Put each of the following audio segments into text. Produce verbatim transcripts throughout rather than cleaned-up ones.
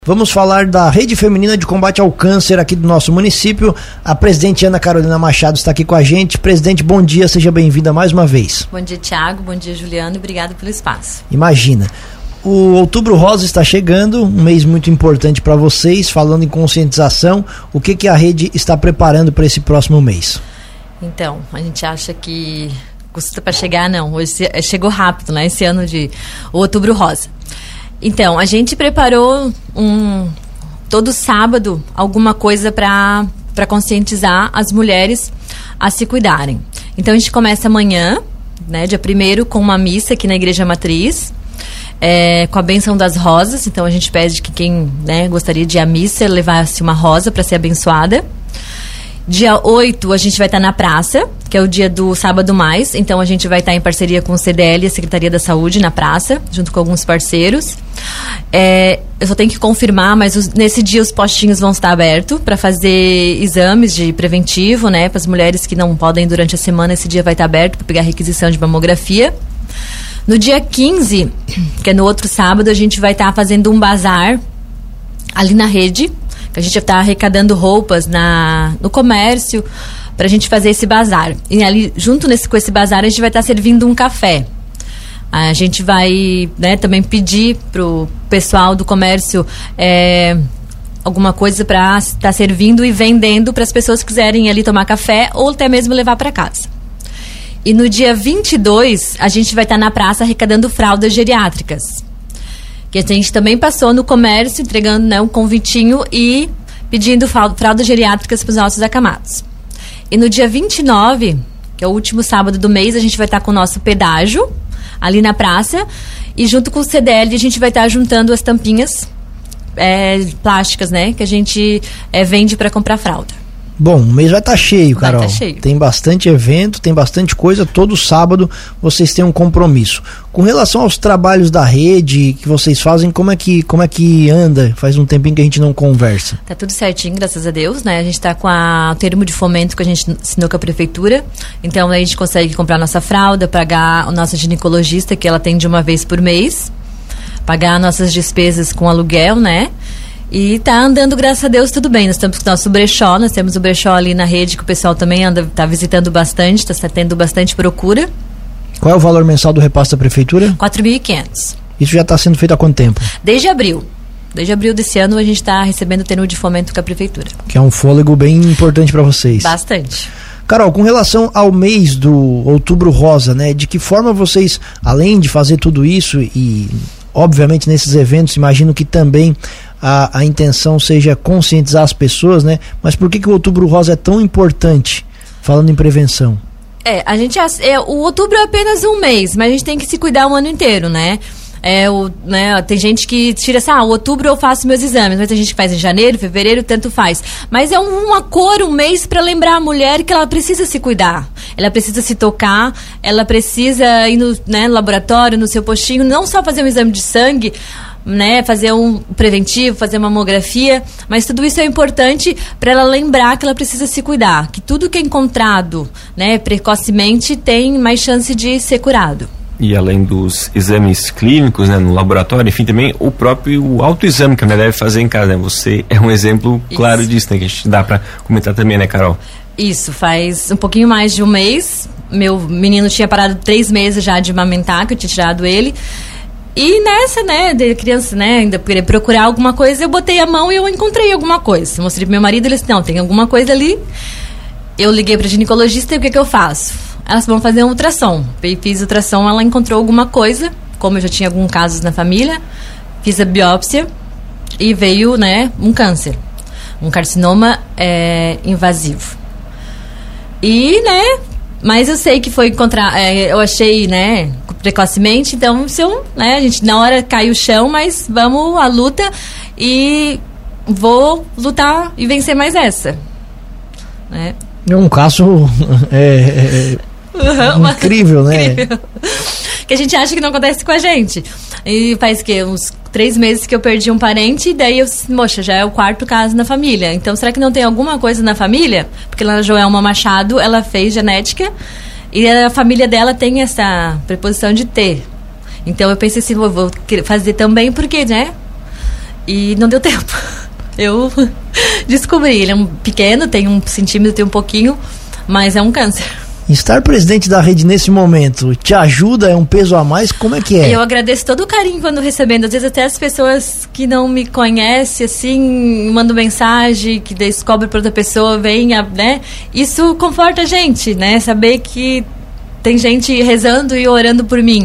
Vamos falar da Rede Feminina de Combate ao Câncer aqui do nosso município. A presidente Ana Carolina Machado está aqui com a gente. Presidente, bom dia, seja bem-vinda mais uma vez. Bom dia, Thiago, bom dia, Juliano, e obrigado pelo espaço. Imagina, o Outubro Rosa está chegando, um mês muito importante para vocês, falando em conscientização. O que, que a rede está preparando para esse próximo mês? Então, a gente acha que custa para chegar, não, hoje chegou rápido, né, esse ano de o Outubro Rosa. Então, a gente preparou um, todo sábado alguma coisa para para conscientizar as mulheres a se cuidarem. Então, a gente começa amanhã, né, dia primeiro, com uma missa aqui na Igreja Matriz, é, com a bênção das rosas. Então, a gente pede que quem, né, gostaria de ir à missa levasse uma rosa para ser abençoada. Dia oito, a gente vai estar na praça, que é o dia do Sábado Mais. Então, a gente vai estar em parceria com o C D L e a Secretaria da Saúde na praça, junto com alguns parceiros. É, eu só tenho que confirmar, mas os, nesse dia os postinhos vão estar abertos para fazer exames de preventivo, né? Para as mulheres que não podem durante a semana, esse dia vai estar aberto para pegar requisição de mamografia. No dia quinze, que é no outro sábado, a gente vai estar fazendo um bazar ali na rede, que a gente está arrecadando roupas na, no comércio para a gente fazer esse bazar. E ali, junto nesse, com esse bazar, a gente vai estar servindo um café. A gente vai, né, também pedir pro pessoal do comércio é, alguma coisa para estar servindo e vendendo para as pessoas que quiserem ir ali tomar café ou até mesmo levar para casa. E no dia vinte e dois, a gente vai estar na praça arrecadando fraldas geriátricas, que a gente também passou no comércio, entregando, né, um convitinho e pedindo fraldas geriátricas para os nossos acamados. E no dia vinte e nove, que é o último sábado do mês, a gente vai estar com o nosso pedágio ali na praça, e junto com o C D L a gente vai estar juntando as tampinhas é, plásticas, né, que a gente é, vende para comprar fralda. Bom, o mês vai estar cheio, Carol. Vai estar cheio. Tem bastante evento, tem bastante coisa. Todo sábado vocês têm um compromisso. Com relação aos trabalhos da rede que vocês fazem, como é que, como é que anda? Faz um tempinho que a gente não conversa. Tá tudo certinho, graças a Deus, né? A gente tá com a, o termo de fomento que a gente assinou com a prefeitura. Então, a gente consegue comprar nossa fralda, pagar a nossa ginecologista, que ela atende uma vez por mês, pagar nossas despesas com aluguel, né? E tá andando, graças a Deus, tudo bem. Nós estamos com o nosso brechó, nós temos o brechó ali na rede, que o pessoal também anda, tá visitando bastante, tá tendo bastante procura. Qual é o valor mensal do repasse da prefeitura? quatro mil e quinhentos. Isso já está sendo feito há quanto tempo? Desde abril. Desde abril desse ano a gente está recebendo o termo de fomento com a prefeitura. Que é um fôlego bem importante para vocês. Bastante. Carol, com relação ao mês do Outubro Rosa, né? De que forma vocês, além de fazer tudo isso e, obviamente, nesses eventos, imagino que também A, a intenção seja conscientizar as pessoas, né? Mas por que, que o Outubro Rosa é tão importante, falando em prevenção? É, a gente, é, o outubro é apenas um mês, mas a gente tem que se cuidar o ano inteiro, né? É, o, né, tem gente que tira assim, ah, outubro eu faço meus exames, mas tem gente que faz em janeiro, fevereiro, tanto faz. Mas é um, uma cor, um mês para lembrar a mulher que ela precisa se cuidar. Ela precisa se tocar, ela precisa ir no, né, no laboratório, no seu postinho, não só fazer um exame de sangue, né, fazer um preventivo, fazer uma mamografia, mas tudo isso é importante para ela lembrar que ela precisa se cuidar, que tudo que é encontrado, né, precocemente tem mais chance de ser curado. E além dos exames clínicos, né, no laboratório, enfim, também o próprio autoexame que a mulher deve fazer em casa, né? Você é um exemplo claro isso. disso, né, que a gente dá para comentar também, né, Carol? Isso, faz um pouquinho mais de um mês, meu menino tinha parado três meses já de amamentar, que eu tinha tirado ele. E nessa, né, de criança, né, ainda querer procurar alguma coisa, eu botei a mão e eu encontrei alguma coisa. Mostrei pro meu marido, ele disse, não, tem alguma coisa ali. Eu liguei pra ginecologista e o que que eu faço? Elas vão fazer um ultrassom. Eu fiz ultrassom, ela encontrou alguma coisa, como eu já tinha alguns casos na família, fiz a biópsia e veio, né, um câncer. Um carcinoma é, invasivo. E, né, mas eu sei que foi encontrar, é, eu achei, né, precocemente, então se eu, né, a gente na hora cai o chão, mas vamos à luta e vou lutar e vencer mais essa, né? É um caso é, é, uhum, incrível, né? Incrível. Que a gente acha que não acontece com a gente. E faz que uns três meses que eu perdi um parente, e daí eu, moxa, já é o quarto caso na família. Então será que não tem alguma coisa na família? Porque lá a Joelma Machado, ela fez genética e a família dela tem essa preposição de ter. Então eu pensei assim, vou, vou fazer também porque, né? E não deu tempo. Eu descobri, ele é um pequeno, tem um centímetro, tem um pouquinho, mas é um câncer. Estar presidente da rede nesse momento te ajuda? É um peso a mais? Como é que é? Eu agradeço todo o carinho quando recebendo. Às vezes até as pessoas que não me conhecem, assim, mandam mensagem, que descobre para outra pessoa, vem, né? Isso conforta a gente, né? Saber que tem gente rezando e orando por mim.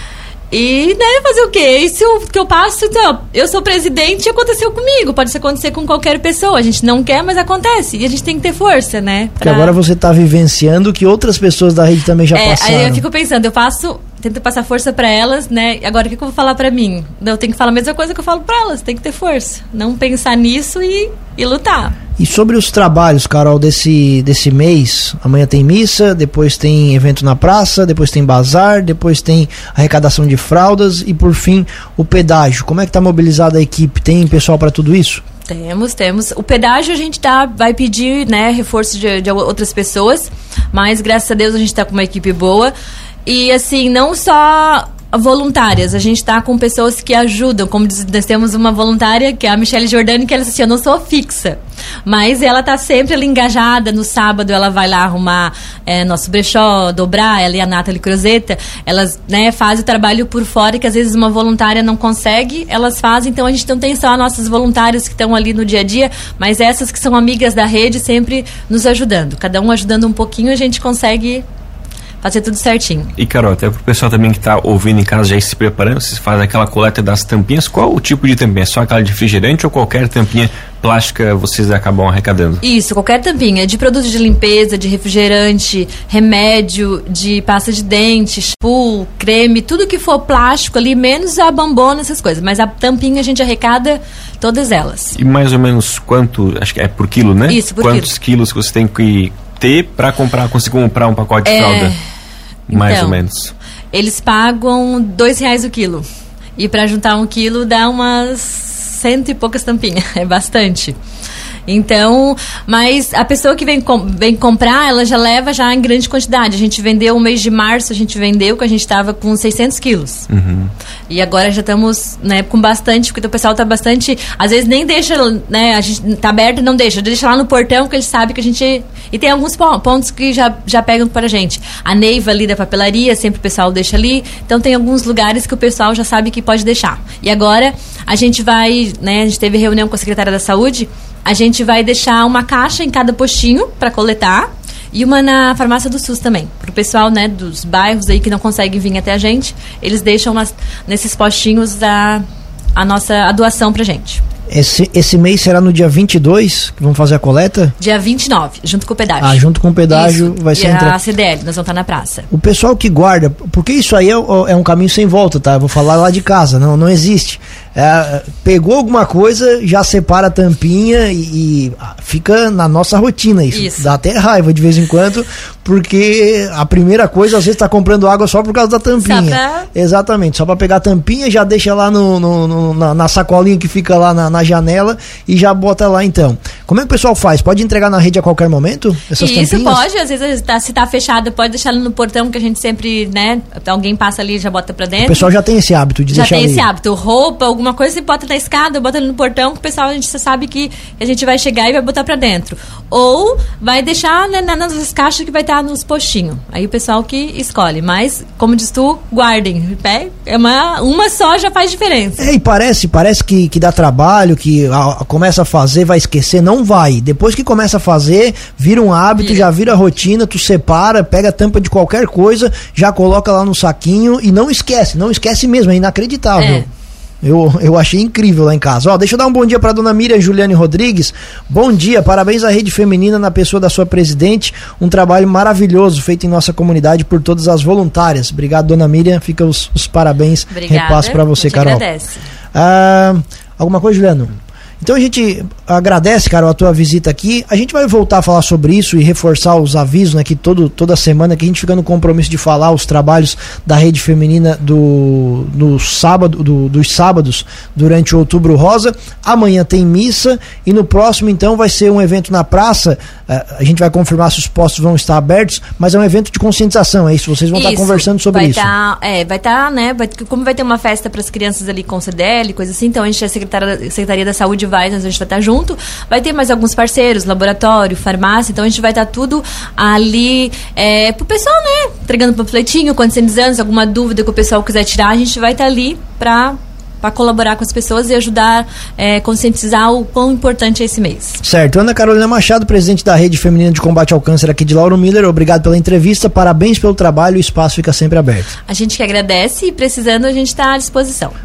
E, né, fazer o quê? Isso que eu passo, então, eu sou presidente e aconteceu comigo, pode acontecer com qualquer pessoa, a gente não quer, mas acontece, e a gente tem que ter força, né? Pra... Porque agora você está vivenciando que outras pessoas da rede também já é, passaram. Aí eu fico pensando, eu passo, tento passar força para elas, né, agora o que, que eu vou falar para mim? Eu tenho que falar a mesma coisa que eu falo para elas, tem que ter força, não pensar nisso e, e lutar. E sobre os trabalhos, Carol, desse, desse mês, amanhã tem missa, depois tem evento na praça, depois tem bazar, depois tem arrecadação de fraldas e, por fim, o pedágio. Como é que está mobilizada a equipe? Tem pessoal para tudo isso? Temos, temos. O pedágio a gente tá, vai pedir, né, reforço de, de outras pessoas, mas graças a Deus a gente está com uma equipe boa. E, assim, não só voluntárias, a gente está com pessoas que ajudam, como diz, nós temos uma voluntária que é a Michele Giordani, que ela assim, eu não sou fixa, mas ela está sempre ali engajada. No sábado ela vai lá arrumar é, nosso brechó, dobrar, ela e a Nathalie Crozeta, elas, né, fazem o trabalho por fora que às vezes uma voluntária não consegue, elas fazem, então a gente não tem só nossas voluntárias que estão ali no dia a dia, mas essas que são amigas da rede sempre nos ajudando, cada um ajudando um pouquinho, a gente consegue fazer tudo certinho. E, Carol, até pro pessoal também que tá ouvindo em casa já ir se preparando, vocês fazem aquela coleta das tampinhas, qual o tipo de tampinha? Só aquela de refrigerante ou qualquer tampinha plástica vocês acabam arrecadando? Isso, qualquer tampinha, de produto de limpeza, de refrigerante, remédio, de pasta de dente, shampoo, creme, tudo que for plástico ali, menos a bambona, essas coisas, mas a tampinha a gente arrecada todas elas. E mais ou menos quanto, acho que é por quilo, né? Isso, por Quantos quilo. quilos você tem que ter para comprar, conseguir comprar um pacote de é... fralda? Mais então, ou menos. Eles pagam dois reais o quilo. E para juntar um quilo dá umas cento e poucas tampinhas. É bastante. Então, mas a pessoa que vem, com, vem comprar, ela já leva já em grande quantidade. A gente vendeu o mês de março, a gente vendeu que a gente estava com seiscentos quilos. Uhum. E agora já estamos, né, com bastante, porque o pessoal está bastante, às vezes nem deixa, né, a gente tá aberto e não deixa, deixa lá no portão que eles sabem que a gente, e tem alguns pontos que já, já pegam para a gente. A Neiva ali da papelaria, sempre o pessoal deixa ali, então tem alguns lugares que o pessoal já sabe que pode deixar. E agora a gente vai, né, a gente teve reunião com a secretária da Saúde, a gente vai deixar uma caixa em cada postinho para coletar e uma na farmácia do SUS também. Para o pessoal, né, dos bairros aí que não conseguem vir até a gente, eles deixam nas, nesses postinhos a, a nossa a doação para gente. Esse, esse mês será no dia vinte e dois que vamos fazer a coleta? Dia vinte e nove, junto com o pedágio. Ah, junto com o pedágio. Isso. Vai ser e entre... a C D L, nós vamos estar na praça. O pessoal que guarda, porque isso aí é, é um caminho sem volta, tá? Eu vou falar lá de casa, não, não existe. É, pegou alguma coisa, já separa a tampinha e, e fica na nossa rotina isso. isso. Dá até raiva de vez em quando, porque a primeira coisa, às vezes, tá comprando água só por causa da tampinha. Só pra... Exatamente, só pra pegar a tampinha, já deixa lá no, no, no, na, na sacolinha que fica lá na, na janela e já bota lá então. Como é que o pessoal faz? Pode entregar na rede a qualquer momento? Essas Isso tampinhas? Pode, às vezes tá, se tá fechado, pode deixar ali no portão que a gente sempre, né, alguém passa ali e já bota pra dentro. O pessoal já tem esse hábito de já deixar ali. Já tem esse hábito, roupa, alguma coisa, você bota na escada, bota ali no portão, que o pessoal, a gente sabe que a gente vai chegar e vai botar pra dentro. Ou vai deixar, né, nas caixas que vai estar nos postinhos. Aí o pessoal que escolhe. Mas, como diz tu, guardem. É uma, uma só já faz diferença. É, e parece, parece que, que dá trabalho, que a, a, começa a fazer, vai esquecer. Não vai. Depois que começa a fazer, vira um hábito, vira. já vira rotina, tu separa, pega a tampa de qualquer coisa, já coloca lá no saquinho e não esquece. Não esquece mesmo, é inacreditável. É. Eu, eu achei incrível lá em casa. Ó, deixa eu dar um bom dia para dona Miriam Juliane Rodrigues. Bom dia, parabéns à Rede Feminina na pessoa da sua presidente. Um trabalho maravilhoso feito em nossa comunidade por todas as voluntárias. Obrigado, dona Miriam. Fica os, os parabéns. Obrigada. Repasso para você, Carol. Agradece. Ah, alguma coisa, Juliano? Então a gente agradece, Carol, a tua visita aqui. A gente vai voltar a falar sobre isso e reforçar os avisos, né, que todo, toda semana que a gente fica no compromisso de falar os trabalhos da Rede Feminina do, do sábado, do, dos sábados durante o Outubro Rosa. Amanhã tem missa e no próximo então vai ser um evento na praça. A gente vai confirmar se os postos vão estar abertos, mas é um evento de conscientização, é isso? Vocês vão isso, estar conversando sobre vai isso. Tá, é, vai estar, tá, né, vai, como vai ter uma festa para as crianças ali com C D L, coisa assim, então a gente, a Secretaria, Secretaria da Saúde vai, a gente vai estar junto, vai ter mais alguns parceiros, laboratório, farmácia, então a gente vai estar tudo ali, é, pro pessoal, né, entregando panfletinho, conscientizando, alguma dúvida que o pessoal quiser tirar, a gente vai estar ali para para colaborar com as pessoas e ajudar, é, conscientizar o quão importante é esse mês. Certo. Ana Carolina Machado, presidente da Rede Feminina de Combate ao Câncer aqui de Lauro Miller, obrigado pela entrevista, parabéns pelo trabalho, o espaço fica sempre aberto. A gente que agradece e precisando a gente está à disposição.